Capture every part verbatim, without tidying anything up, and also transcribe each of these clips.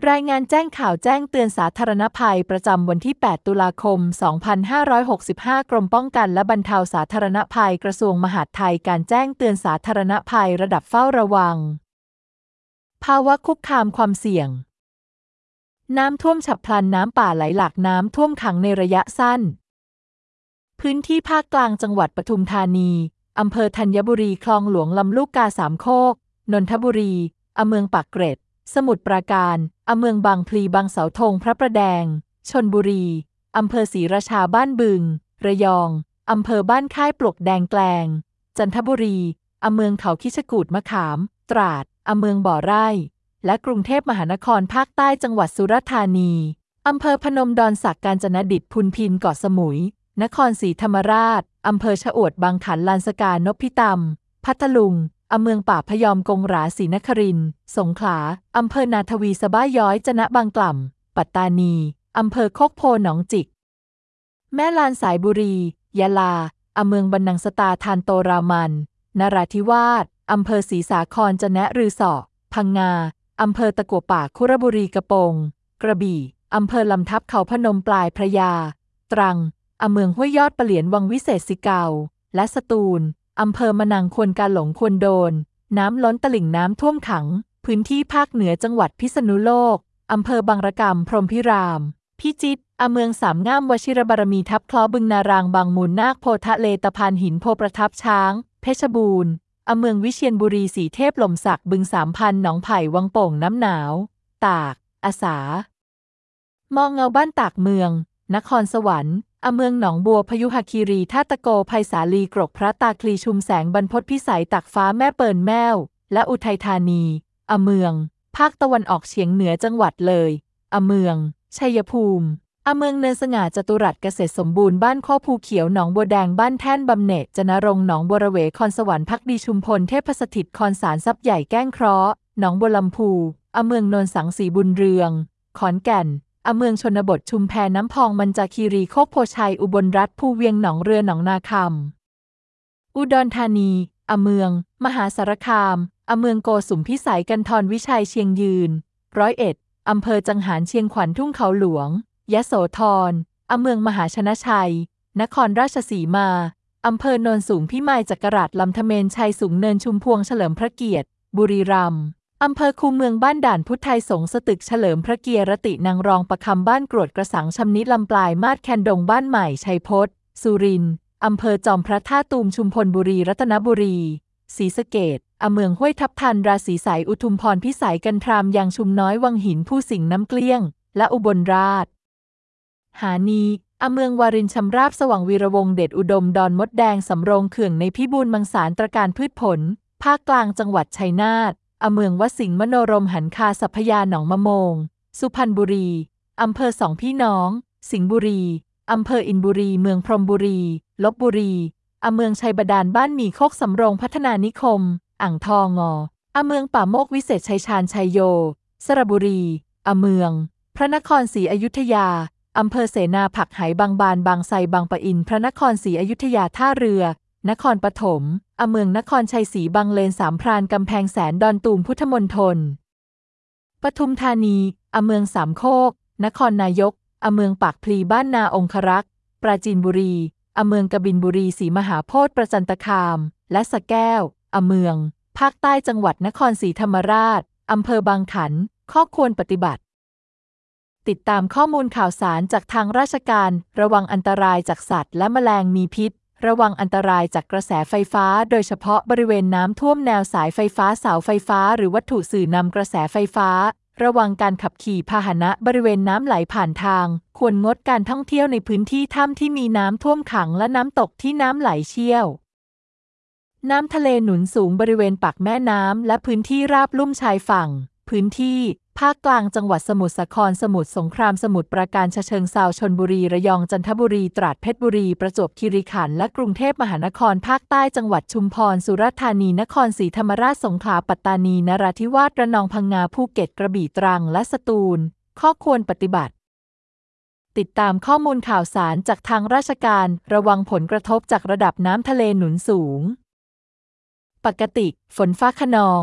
รายงานแจ้งข่าวแจ้งเตือนสาธารณภัยประจำวันที่ แปด ตุลาคม สองพันห้าร้อยหกสิบห้า กรมป้องกันและบรรเทาสาธารณภัยกระทรวงมหาดไทยการแจ้งเตือนสาธารณภัยระดับเฝ้าระวังภาวะคุกคามความเสี่ยงน้ำท่วมฉับพลันน้ำป่าไหลหลากน้ำท่วมขังในระยะสั้นพื้นที่ภาคกลางจังหวัดปทุมธานีอำเภอธัญบุรีคลองหลวงลำลูกกาสามโคกนนทบุรีอเมืองปากเกร็ดสมุทรปราการอเมืองบางพลีบางเสาธงพระประแดงชลบุรีอำเภอศรีราชาบ้านบึงระยองอำเภอบ้านค่ายปลวกแดงแกลงจันทบุรีอเมืองเขาคิชกูฏมะขามตราดอเมืองบ่อไร่และกรุงเทพมหานครภาคใต้จังหวัดสุราษฎร์ธานีอำเภอพนมดอนสักกาญจนดิตพุนพินเกาะสมุยนครศรีธรรมราชอำเภอชะอวดบางขันลานสกานพิตำพัทลุงอำเมืองป่าพยอมกงหราศรีนครินทร์สงขลาอำเภอนาทวีสะบ้าย้อยจะนะบางกล่ำปัตตานีอำเภอโคกโพหนองจิกแม่ลานสายบุรียะลาอำเมืองบันนังสตาทานโตรามันนราธิวาสอำเภอศรีสาครจะนะรือสอพังงาอำเภอตะกั่วป่าคุระบุรีกระโปงกระบี่อำเภอลำทับเขาพนมปลายพระยาตรังอำเมืองห้วยยอดปะเหลียนวังวิเศษสิเกาและสตูลอำเภอมะนังควนกาหลงควนโดนน้ำล้นตลิ่งน้ำท่วมขังพื้นที่ภาคเหนือจังหวัดพิษณุโลกอำเภอบางระกำพรหมพิรามพิจิตรอำเมืองสามง่ามวชิรบารมีทับคล้อบึงนารางบางมูลนาคโพทะเลตะพานหินโพประทับช้างเพชรบูรณ์อำเมืองวิเชียรบุรีสีเทพหล่มสักบึงสามพันหนองไผ่วังโป่งน้ำหนาวตากอาสามองเงาบ้านตากเมืองนครสวรรค์อำเมืองหนองบัวพยุหคีรีท่าตะโกไพศาลีกรกพระตาคลีชุมแสงบรรพตพิสัยตักฟ้าแม่เปิลแม้วและอุทัยธานีอำเมืองภาคตะวันออกเฉียงเหนือจังหวัดเลยอำเมืองชัยภูมิอำเมืองเนินสง่าจตุรัสเกษตรสมบูรณ์บ้านข้อภูเขียวหนองบัวแดงบ้านแท่นบำเหน็จจนรงค์หนองบัวระเวคอนสวรรค์พักดีชุมพลเทพสถิตคอนสารทรัพย์ใหญ่แก้งเคราะห์หนองบัวลำพูอำเมืองโนนสังสีบุญเรืองขอนแก่นอำเมืองชนบทชุมแพน้ำพองมันจาคีรีโคกโพชัยอุบลรัฐภูเวียงหนองเรือหนองนาคำอุดรธานีอำเมืองมหาสารคามอำเมืองโกสุมพิสัยกันทรวิชัยเชียงยืนร้อยเอ็ดอำเภอจังหารเชียงขวัญทุ่งเขาหลวงยโสธรอำเมืองมหาชนะชัยนครราชสีมาอำเภอโนนสูงพิมายจักราชลำธเมนชัยสูงเนินชุมพวงเฉลิมพระเกียรติบุรีรัมย์อำเภอคูเมืองบ้านด่านพุทธไทยสงฆ์สตึกเฉลิมพระเกียรตินางรองประคำบ้านกรวดกระสังชำนิลำปลายมาดแคนดงบ้านใหม่ชัยพจน์สุรินทร์อำเภอจอมพระท่าตูมชุมพลบุรีรัตนบุรีศรีสะเกษอำเมืองห้วยทับทันราศีสายอุทุมพรพิสัยกันทรามยางชุมน้อยวังหินผู้สิงห์น้ำเกลี้ยงและอุบลราชหานีอำเมืองวารินชำราบสว่างวีระวงศ์เดชอุดมดอนมดแดงสำโรงเขื่องในพิบูลมังสารตระการพืชผลภาคกลางจังหวัดชัยนาทอำเมืองวสิงห์มโนรมหันคาสัพพยาหนองมะโมงสุพรรณบุรีอำเภอสองพี่น้องสิงห์บุรีอำเภออินบุรีเมืองพรหมบุรีลพบุรีอำเมืองชัยบาดาลบ้านหมี่โคกสำโรงพัฒนานิคมอ่างทองงออำเมืองป่าโมกวิเศษชัยชาญชัยโยสระบุรีอำเมืองพระนครศรีอยุธยาอำเภอเสนาผักไหบางบานบางไทรบางปะอินพระนครศรีอยุธยาท่าเรือนครปฐมอำเมืองนครชัยศรีบางเลนสามพรานกำแพงแสนดอนตูมพุทธมณฑลปทุมธานีอำเมืองสามโคกนครนายกอำเมืองปากพลีบ้านนาองครักษ์ปราจีนบุรีอำเมืองกบินบุรีศรีมหาโพธิ์ประจันตคามและสระแก้วอำเมืองภาคใต้จังหวัดนครศรีธรรมราชอำเภอบางขันข้อควรปฏิบัติติดตามข้อมูลข่าวสารจากทางราชการระวังอันตรายจากสัตว์และแมลงมีพิษระวังอันตรายจากกระแสไฟฟ้าโดยเฉพาะบริเวณน้ำท่วมแนวสายไฟฟ้าเสาไฟฟ้าหรือวัตถุสื่อนำกระแสไฟฟ้าระวังการขับขี่พาหนะบริเวณน้ำไหลผ่านทางควรงดการท่องเที่ยวในพื้นที่ถ้ำที่มีน้ำท่วมขังและน้ำตกที่น้ำไหลเชี่ยวน้ำทะเลหนุนสูงบริเวณปากแม่น้ำและพื้นที่ราบลุ่มชายฝั่งพื้นที่ภาคกลางจังหวัดสมุทรสาครสมุทรสงครามสมุทรปราการฉะเชิงเทราชลบุรีระยองจันทบุรีตราดเพชรบุรีประจวบคีรีขันธ์และกรุงเทพมหานครภาคใต้จังหวัดชุมพรสุราษฎร์ธานีนครศรีธรรมราชสงขลาปัตตานีนราธิวาสระนองพังงาภูเก็ตกระบี่ตรังและสตูลข้อควรปฏิบัติติดตามข้อมูลข่าวสารจากทางราชการระวังผลกระทบจากระดับน้ำทะเลหนุนสูงปกติฝนฟ้าคะนอง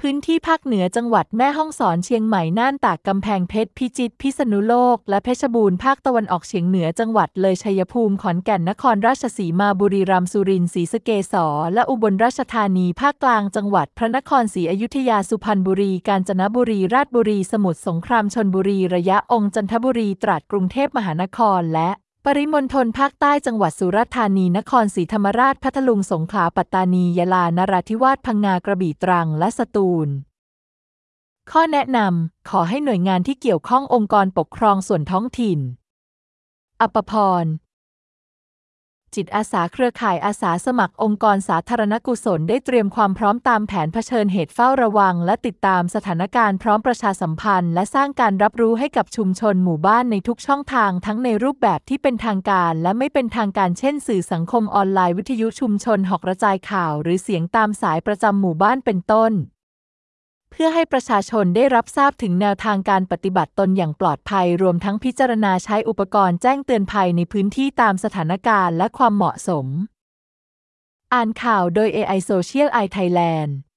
พื้นที่ภาคเหนือจังหวัดแม่ฮ่องสอนเชียงใหม่น่านตากกำแพงเพชรพิจิตรพิษณุโลกและเพชรบูรณ์ภาคตะวันออกเฉียงเหนือจังหวัดเลยชัยภูมิขอนแก่นนครราชสีมาบุรีรัมย์สุรินทร์ศรีสะเกษและอุบลราชธานีภาคกลางจังหวัดพระนครศรีอยุธยาสุพรรณบุรีกาญจนบุรีราชบุรีสมุทรสงครามชลบุรีระยะองค์จันทบุรีตราดกรุงเทพมหานครและปริมณฑลภาคใต้จังหวัดสุราษฎร์ธานีนครศรีธรรมราชพัทลุงสงขลาปัตตานียะลานราธิวาสพังงากระบี่ตรังและสตูลข้อแนะนำขอให้หน่วยงานที่เกี่ยวข้ององค์กรปกครองส่วนท้องถิ่นอภพรจิตอาสาเครือข่ายอาสาสมัครองค์กรสาธารณกุศลได้เตรียมความพร้อมตามแผนเผชิญเหตุเฝ้าระวังและติดตามสถานการณ์พร้อมประชาสัมพันธ์และสร้างการรับรู้ให้กับชุมชนหมู่บ้านในทุกช่องทางทั้งในรูปแบบที่เป็นทางการและไม่เป็นทางการเช่นสื่อสังคมออนไลน์วิทยุชุมชนหอกกระจายข่าวหรือเสียงตามสายประจำหมู่บ้านเป็นต้นเพื่อให้ประชาชนได้รับทราบถึงแนวทางการปฏิบัติตนอย่างปลอดภัยรวมทั้งพิจารณาใช้อุปกรณ์แจ้งเตือนภัยในพื้นที่ตามสถานการณ์และความเหมาะสมอ่านข่าวโดย เอ ไอ Social Eye Thailand